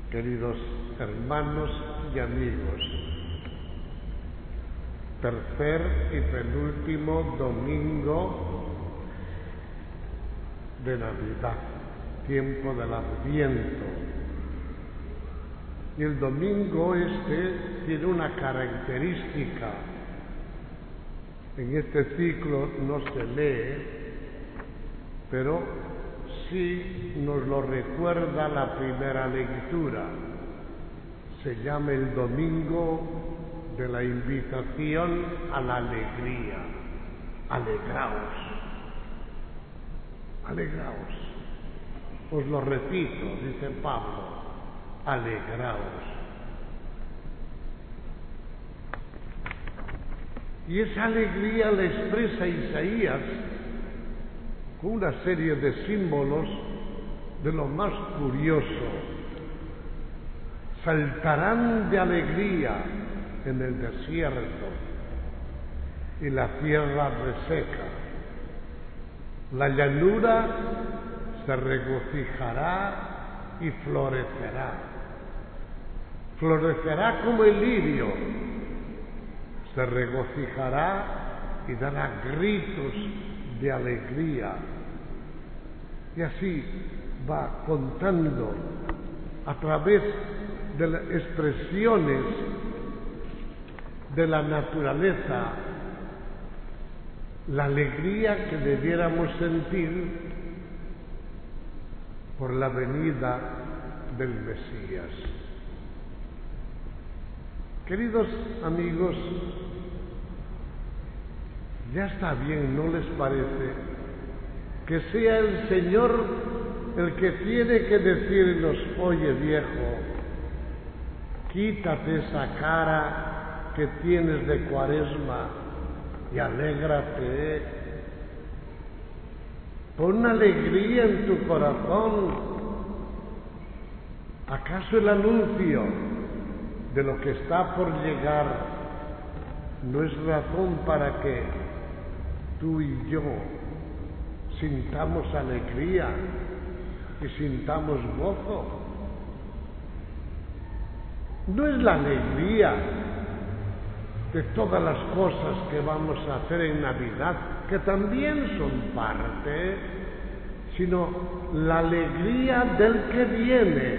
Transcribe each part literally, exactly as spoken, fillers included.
Queridos hermanos y amigos, tercer y penúltimo domingo de Navidad, tiempo del Adviento. Y el domingo este tiene una característica. En este ciclo no se lee, pero sí nos lo recuerda la primera lectura. Se llama el domingo de la invitación a la alegría. Alegraos, alegraos. Os lo repito, dice Pablo, alegraos. Y esa alegría la expresa Isaías con una serie de símbolos de lo más curioso. Saltarán de alegría en el desierto y la tierra reseca. La llanura se regocijará y florecerá. Florecerá como el lirio, se regocijará y dará gritos de alegría. Y así va contando a través de las expresiones de la naturaleza la alegría que debiéramos sentir por la venida del Mesías. Queridos amigos, ya está bien, ¿no les parece? Que sea el Señor el que tiene que decirnos: oye viejo, quítate esa cara que tienes de Cuaresma y alégrate. Pon alegría en tu corazón. ¿Acaso el anuncio de lo que está por llegar no es razón para que tú y yo sintamos alegría y sintamos gozo? No es la alegría de todas las cosas que vamos a hacer en Navidad, que también son parte, sino la alegría del que viene,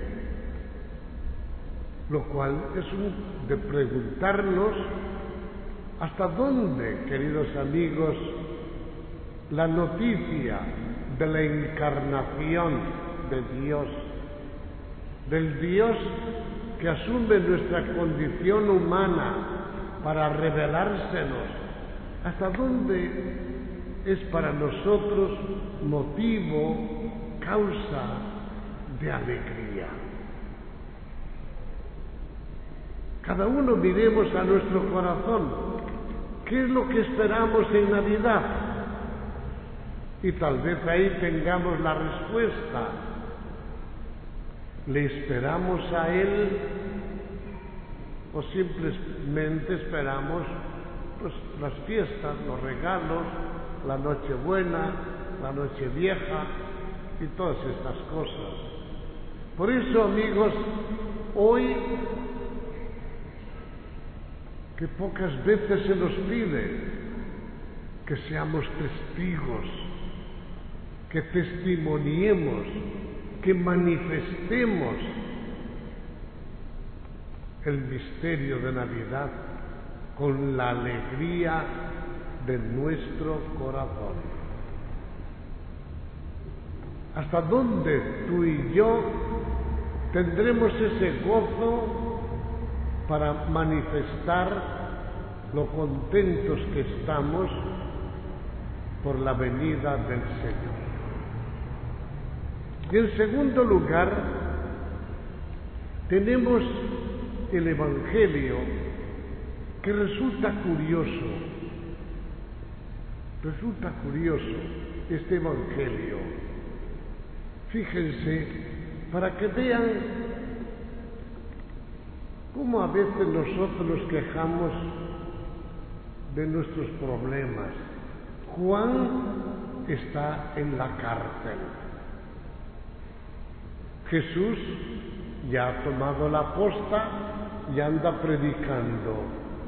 lo cual es un, de preguntarnos hasta dónde, queridos amigos, la noticia de la encarnación de Dios, del Dios que asume nuestra condición humana para revelársenos, hasta dónde es para nosotros motivo, causa de alegría. Cada uno miremos a nuestro corazón. ¿Qué es lo que esperamos en Navidad? Y tal vez ahí tengamos la respuesta. ¿Le esperamos a Él o simplemente esperamos pues las fiestas, los regalos, la Nochebuena, la Nochevieja y todas estas cosas? Por eso, amigos, hoy, que pocas veces se nos pide que seamos testigos, que testimoniemos, que manifestemos el misterio de Navidad con la alegría de nuestro corazón. ¿Hasta dónde tú y yo tendremos ese gozo para manifestar lo contentos que estamos por la venida del Señor? Y en segundo lugar, tenemos el Evangelio, que resulta curioso, resulta curioso este Evangelio. Fíjense, para que vean cómo a veces nosotros nos quejamos de nuestros problemas. Juan está en la cárcel. Jesús ya ha tomado la posta y anda predicando.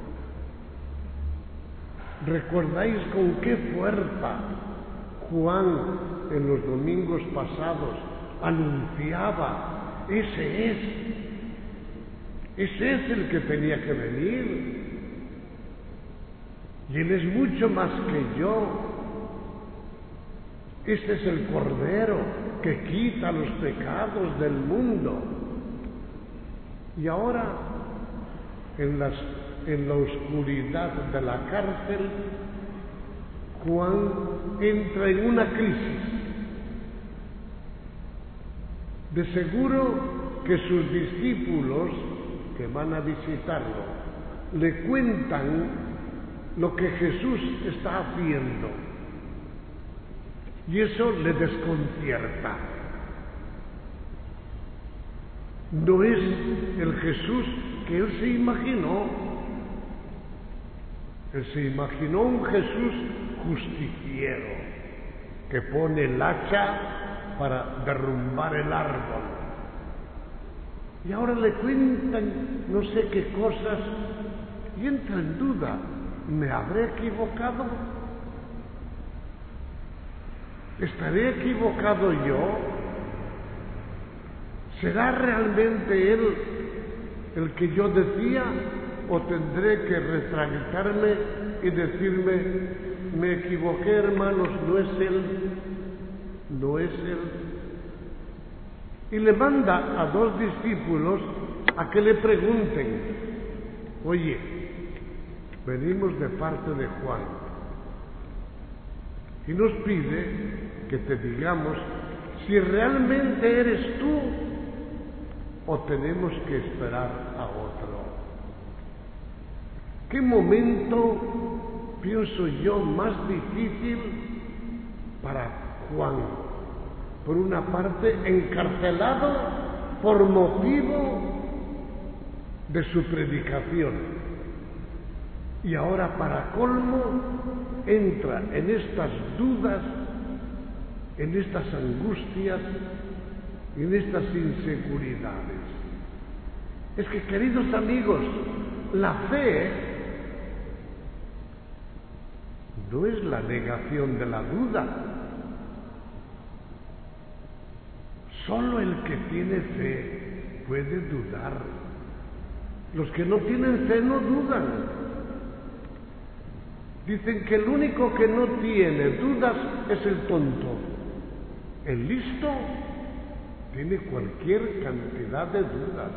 ¿Recordáis con qué fuerza Juan en los domingos pasados anunciaba: ese es, ese es el que tenía que venir? Y él es mucho más que yo. Este es el Cordero que quita los pecados del mundo. Y ahora, en, las, en la oscuridad de la cárcel, Juan entra en una crisis. De seguro que sus discípulos que van a visitarlo le cuentan lo que Jesús está haciendo, y eso le desconcierta. No es el Jesús que él se imaginó. Él se imaginó un Jesús justiciero que pone el hacha para derrumbar el árbol. Y ahora le cuentan no sé qué cosas y entra en duda: ¿me habré equivocado? ¿Estaré equivocado yo? ¿Será realmente él el que yo decía? ¿O tendré que retractarme y decirme: me equivoqué, hermanos, no es él, no es él? Y le manda a dos discípulos a que le pregunten: oye, venimos de parte de Juan y nos pide que te digamos si realmente eres tú o tenemos que esperar a otro. ¿Qué momento, pienso yo, más difícil para Juan? Por una parte, encarcelado por motivo de su predicación, y ahora, para colmo, entra en estas dudas, en estas angustias, en estas inseguridades. Es que, queridos amigos, la fe no es la negación de la duda. Solo el que tiene fe puede dudar. Los que no tienen fe no dudan. Dicen que el único que no tiene dudas es el tonto. El listo tiene cualquier cantidad de dudas.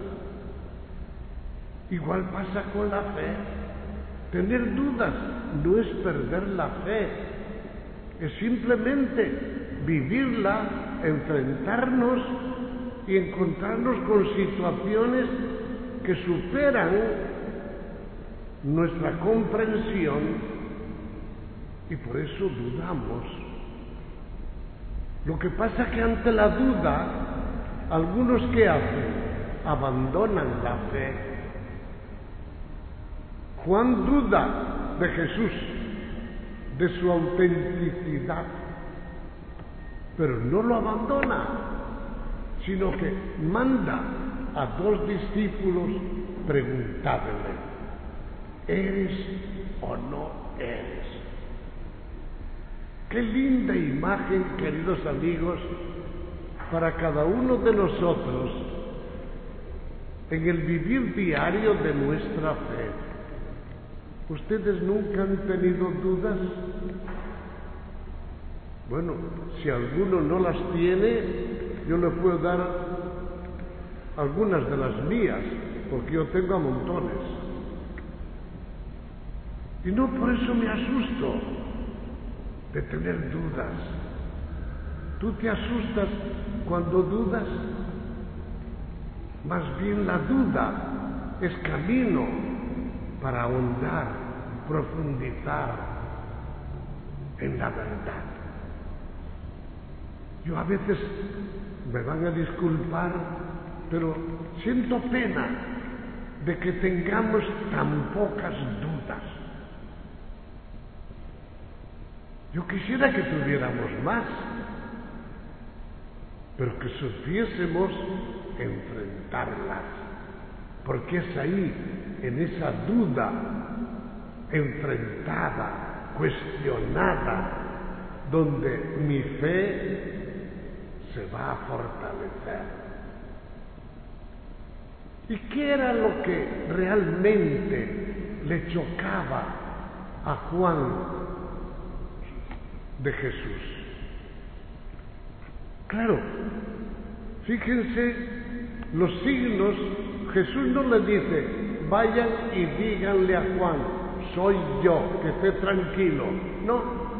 Igual pasa con la fe. Tener dudas no es perder la fe, es simplemente vivirla, enfrentarnos y encontrarnos con situaciones que superan nuestra comprensión, y por eso dudamos. Lo que pasa es que ante la duda, algunos ¿qué hacen? Abandonan la fe. Juan duda de Jesús, de su autenticidad, pero no lo abandona, sino que manda a dos discípulos preguntarle: ¿eres o no eres? Qué linda imagen, queridos amigos, para cada uno de nosotros en el vivir diario de nuestra fe. ¿Ustedes nunca han tenido dudas? Bueno, si alguno no las tiene, yo le puedo dar algunas de las mías, porque yo tengo a montones. Y no por eso me asusto de tener dudas. ¿Tú te asustas cuando dudas? Más bien la duda es camino para ahondar, profundizar en la verdad. Yo a veces, me van a disculpar, pero siento pena de que tengamos tan pocas dudas. Yo quisiera que tuviéramos más, pero que supiésemos enfrentar enfrentarlas, porque es ahí, en esa duda enfrentada, cuestionada, donde mi fe se va a fortalecer. ¿Y qué era lo que realmente le chocaba a Juan de Jesús? Claro, fíjense los signos. Jesús no le dice, vayan y díganle a Juan, soy yo, que esté tranquilo. No.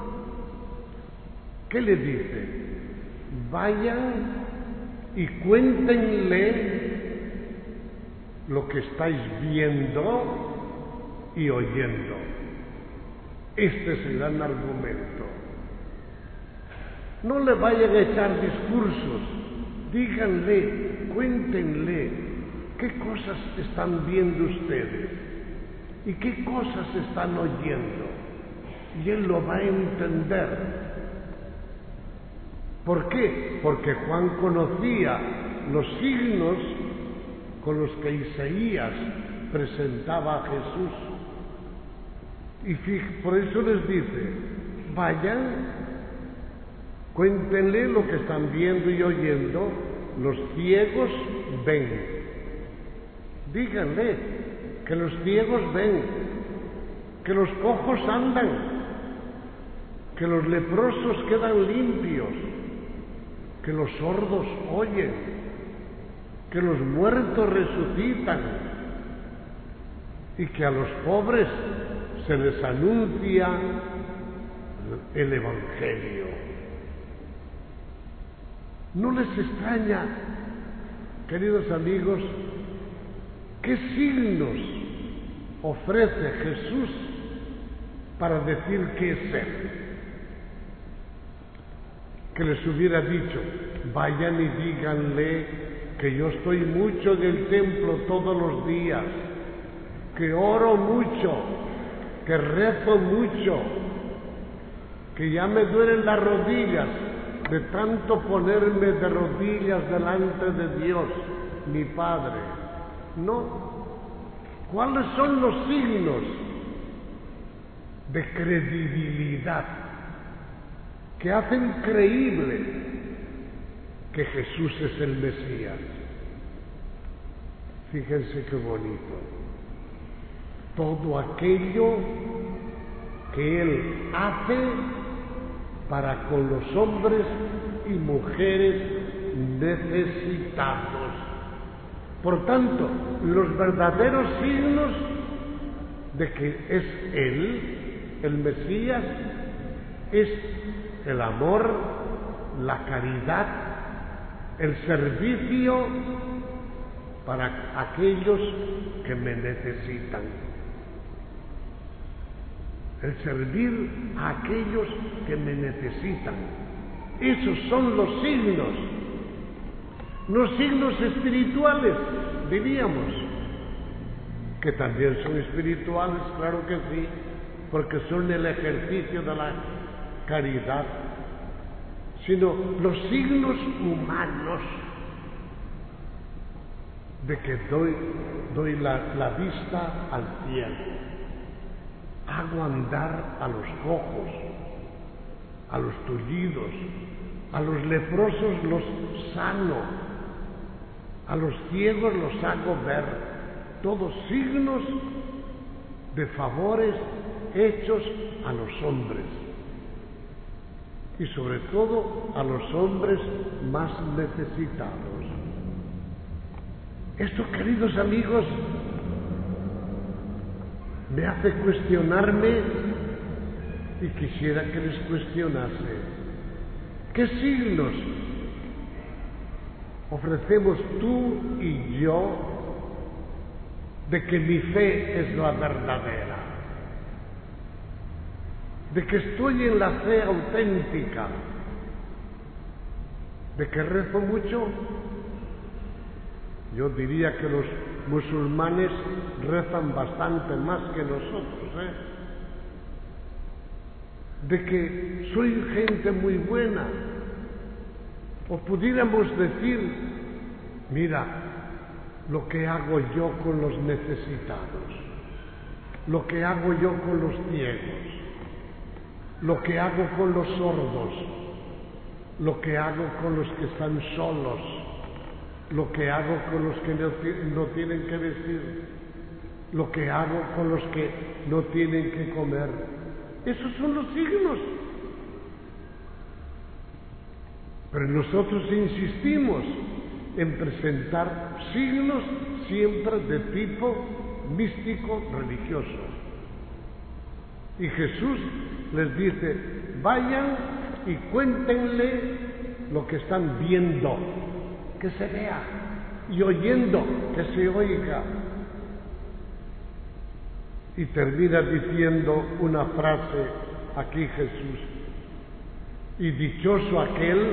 ¿Qué le dice? Vayan y cuéntenle lo que estáis viendo y oyendo. Este es el gran argumento. No le vayan a echar discursos, díganle, cuéntenle qué cosas están viendo ustedes y qué cosas están oyendo, y él lo va a entender. ¿Por qué? Porque Juan conocía los signos con los que Isaías presentaba a Jesús. Y por eso les dice, vayan, cuéntenle lo que están viendo y oyendo. Los ciegos ven. Díganle que los ciegos ven, que los cojos andan, que los leprosos quedan limpios, que los sordos oyen, que los muertos resucitan y que a los pobres se les anuncia el Evangelio. ¿No les extraña, queridos amigos, qué signos ofrece Jesús para decir que es Él? Que les hubiera dicho, vayan y díganle que yo estoy mucho en el templo todos los días, que oro mucho, que rezo mucho, que ya me duelen las rodillas de tanto ponerme de rodillas delante de Dios, mi Padre. No. ¿Cuáles son los signos de credibilidad que hacen creíble que Jesús es el Mesías? Fíjense qué bonito. Todo aquello que Él hace para con los hombres y mujeres necesitados. Por tanto, los verdaderos signos de que es Él, el Mesías, es el amor, la caridad, el servicio para aquellos que me necesitan. El servir a aquellos que me necesitan. Esos son los signos. Los signos espirituales, diríamos, que también son espirituales, claro que sí, porque son el ejercicio de la caridad, sino los signos humanos de que doy, doy la, la vista al cielo, hago andar a los cojos, a los tullidos, a los leprosos los sano, a los ciegos los hago ver, todos signos de favores hechos a los hombres, y sobre todo a los hombres más necesitados. Esto, queridos amigos, me hace cuestionarme, y quisiera que les cuestionase. ¿Qué signos ofrecemos tú y yo de que mi fe es la verdadera? De que estoy en la fe auténtica, de que rezo mucho. Yo diría que los musulmanes rezan bastante más que nosotros, ¿eh? De que soy gente muy buena, o pudiéramos decir, mira, lo que hago yo con los necesitados, lo que hago yo con los ciegos, lo que hago con los sordos, lo que hago con los que están solos, lo que hago con los que no, no tienen que vestir, lo que hago con los que no tienen que comer. Esos son los signos. Pero nosotros insistimos en presentar signos siempre de tipo místico religioso. Y Jesús les dice, vayan y cuéntenle lo que están viendo, que se vea, y oyendo, que se oiga. Y termina diciendo una frase aquí Jesús, y dichoso aquel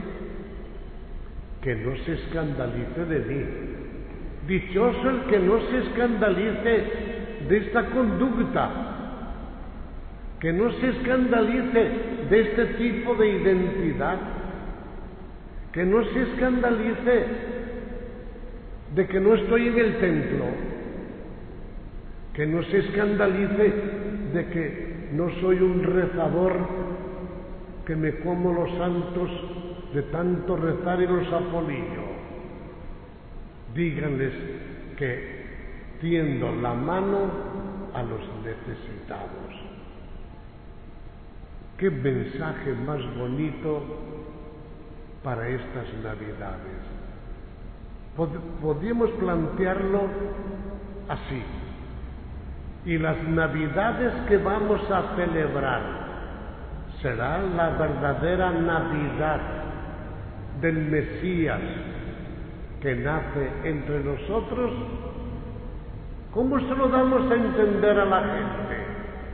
que no se escandalice de mí, dichoso el que no se escandalice de esta conducta, que no se escandalice de este tipo de identidad, que no se escandalice de que no estoy en el templo, que no se escandalice de que no soy un rezador, que me como los santos de tanto rezar y los apolillo. Díganles que tiendo la mano a los necesitados. Qué mensaje más bonito para estas Navidades. Pod podríamos plantearlo así. Y las Navidades que vamos a celebrar será la verdadera Navidad del Mesías que nace entre nosotros. ¿Cómo se lo damos a entender a la gente?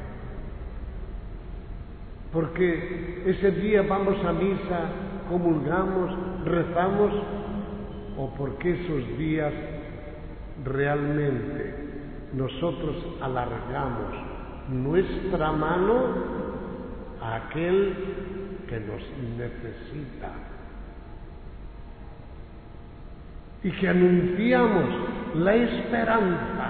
Porque ese día vamos a misa, comulgamos, rezamos, o porque esos días realmente nosotros alargamos nuestra mano a aquel que nos necesita y que anunciamos la esperanza.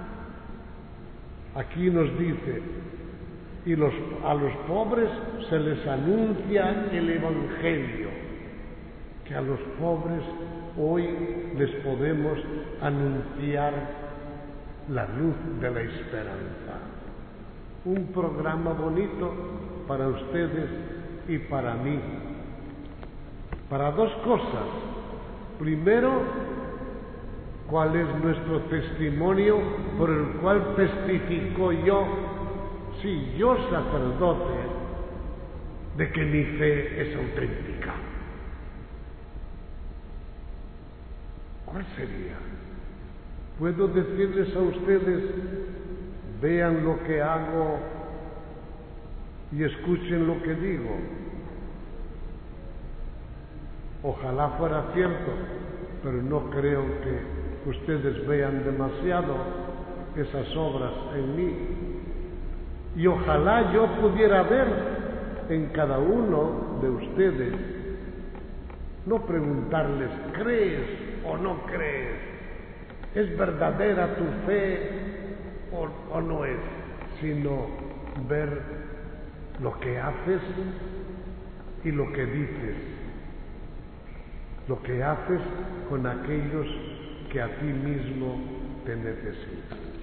Aquí nos dice, y los, a los pobres se les anuncia el Evangelio, que a los pobres hoy les podemos anunciar la luz de la esperanza. Un programa bonito para ustedes y para mí, para dos cosas. Primero, cuál es nuestro testimonio por el cual testifico yo, sí, yo sacerdote, de que mi fe es auténtica. ¿Cuál sería? Puedo decirles a ustedes, vean lo que hago y escuchen lo que digo. Ojalá fuera cierto, pero no creo que ustedes vean demasiado esas obras en mí. Y ojalá yo pudiera ver en cada uno de ustedes, no preguntarles, ¿crees o no crees? ¿Es verdadera tu fe o, o no es? Sino ver lo que haces y lo que dices, lo que haces con aquellos que a ti mismo te necesitan.